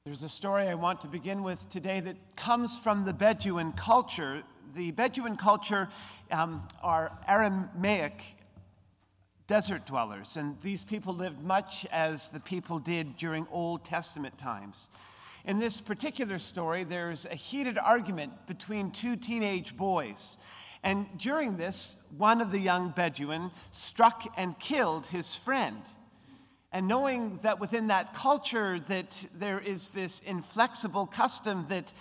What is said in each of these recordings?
There's a story I want to begin with today that comes from the Bedouin culture. The Bedouin culture are Aramaic desert dwellers, and these people lived much as the people did during Old Testament times. In this particular story, there's a heated argument between two teenage boys. And during this, one of the young Bedouin struck and killed his friend. And knowing that within that culture that there is this inflexible custom that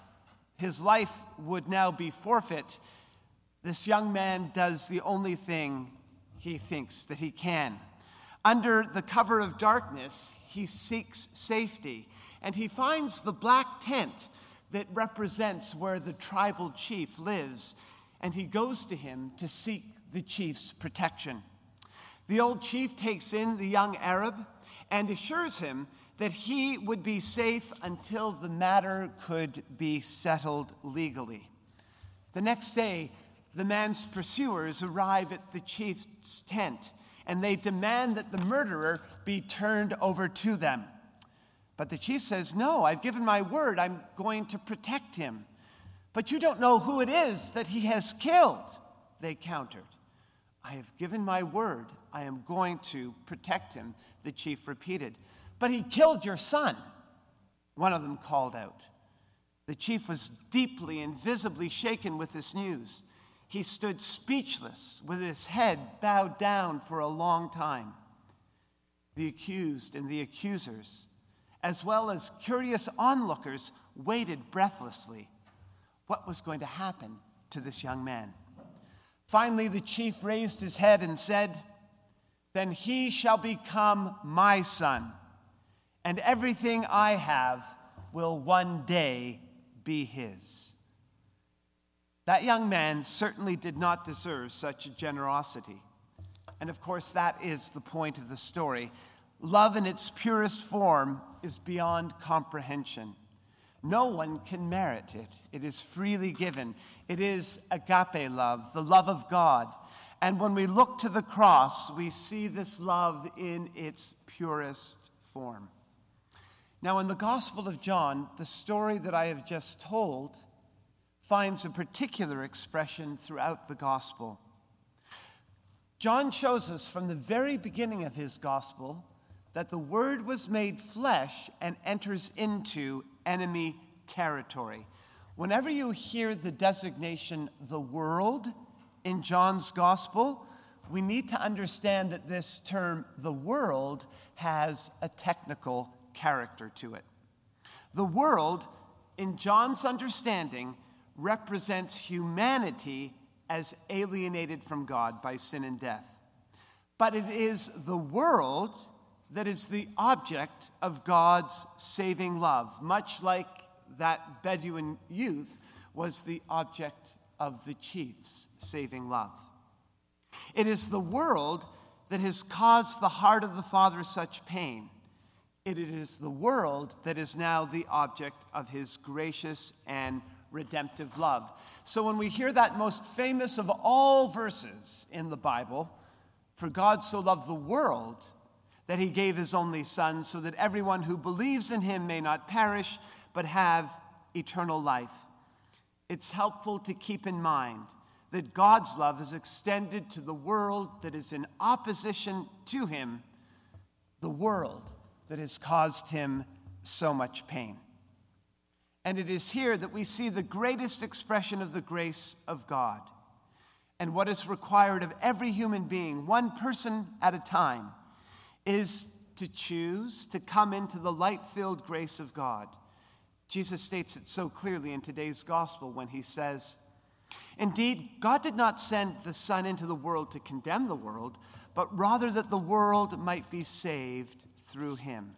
his life would now be forfeit, this young man does the only thing he thinks that he can. Under the cover of darkness, he seeks safety, and he finds the black tent that represents where the tribal chief lives, and he goes to him to seek the chief's protection. The old chief takes in the young Arab and assures him that he would be safe until the matter could be settled legally. The next day, the man's pursuers arrive at the chief's tent, and they demand that the murderer be turned over to them. But the chief says, "No, I've given my word. I'm going to protect him." "But you don't know who it is that he has killed," they countered. "I have given my word. I am going to protect him," the chief repeated. "But he killed your son," one of them called out. The chief was deeply and visibly shaken with this news. He stood speechless with his head bowed down for a long time. The accused and the accusers, as well as curious onlookers, waited breathlessly. What was going to happen to this young man? Finally, the chief raised his head and said, "Then he shall become my son, and everything I have will one day be his." That young man certainly did not deserve such generosity. And of course, that is the point of the story. Love in its purest form is beyond comprehension. No one can merit it. It is freely given. It is agape love, the love of God. And when we look to the cross, we see this love in its purest form. Now, in the Gospel of John, the story that I have just told finds a particular expression throughout the Gospel. John shows us from the very beginning of his Gospel that the Word was made flesh and enters into enemy territory. Whenever you hear the designation "the world" in John's Gospel, we need to understand that this term, "the world," has a technical character to it. The world, in John's understanding, represents humanity as alienated from God by sin and death. But it is the world that is the object of God's saving love, much like that Bedouin youth was the object of the chief's saving love. It is the world that has caused the heart of the Father such pain. It is the world that is now the object of his gracious and redemptive love. So when we hear that most famous of all verses in the Bible, "For God so loved the world that he gave his only Son, so that everyone who believes in him may not perish, but have eternal life," it's helpful to keep in mind that God's love is extended to the world that is in opposition to him, the world that has caused him so much pain. And it is here that we see the greatest expression of the grace of God. And what is required of every human being, one person at a time, is to choose to come into the light-filled grace of God. Jesus states it so clearly in today's gospel when he says, "Indeed, God did not send the Son into the world to condemn the world, but rather that the world might be saved through him."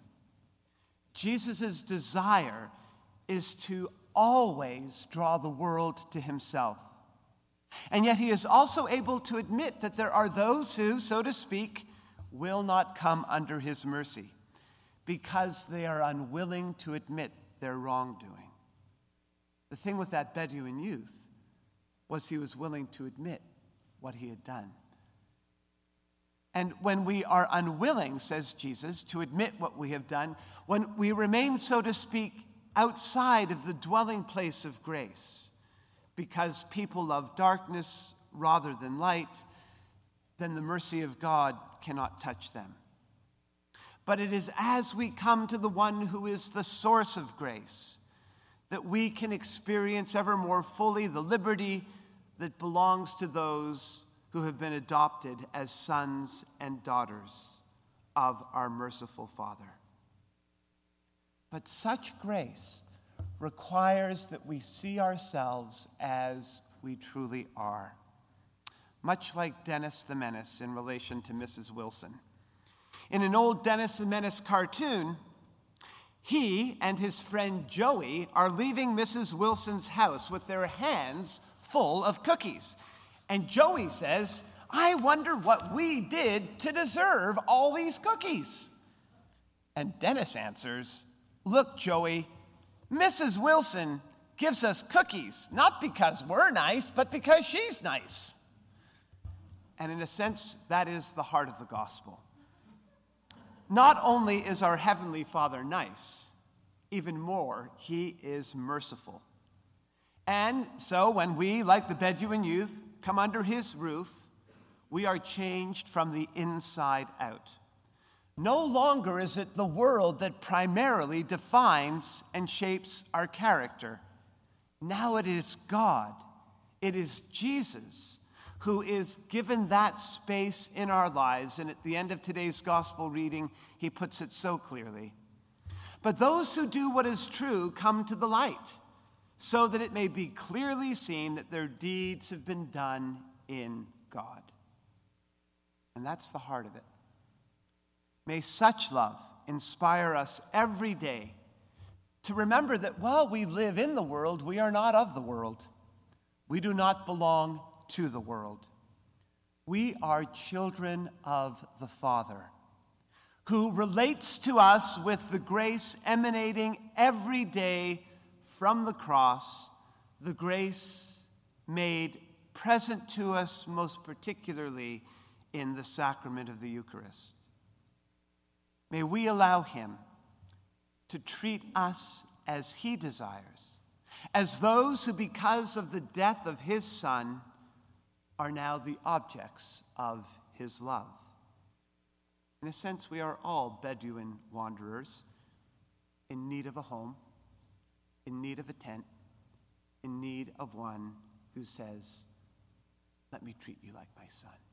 Jesus' desire is to always draw the world to himself. And yet he is also able to admit that there are those who, so to speak, will not come under his mercy because they are unwilling to admit their wrongdoing. The thing with that Bedouin youth was he was willing to admit what he had done. And when we are unwilling, says Jesus, to admit what we have done, when we remain, so to speak, outside of the dwelling place of grace, because people love darkness rather than light, then the mercy of God cannot touch them. But it is as we come to the one who is the source of grace that we can experience ever more fully the liberty that belongs to those who have been adopted as sons and daughters of our merciful Father. But such grace requires that we see ourselves as we truly are, much like Dennis the Menace in relation to Mrs. Wilson. In an old Dennis the Menace cartoon, he and his friend Joey are leaving Mrs. Wilson's house with their hands full of cookies. And Joey says, "I wonder what we did to deserve all these cookies." And Dennis answers, "Look, Joey, Mrs. Wilson gives us cookies, not because we're nice, but because she's nice." And in a sense, that is the heart of the gospel. Not only is our Heavenly Father nice, even more, he is merciful. And so when we, like the Bedouin youth, come under his roof, we are changed from the inside out. No longer is it the world that primarily defines and shapes our character. Now it is God. It is Jesus who is given that space in our lives. And at the end of today's gospel reading, he puts it so clearly. But those who do what is true come to the light, so that it may be clearly seen that their deeds have been done in God. And that's the heart of it. May such love inspire us every day to remember that while we live in the world, we are not of the world. We do not belong to the world. We are children of the Father, who relates to us with the grace emanating every day from the cross, the grace made present to us most particularly in the sacrament of the Eucharist. May we allow him to treat us as he desires, as those who, because of the death of his Son, are now the objects of his love. In a sense, we are all Bedouin wanderers in need of a home, in need of a tent, in need of one who says, "Let me treat you like my son."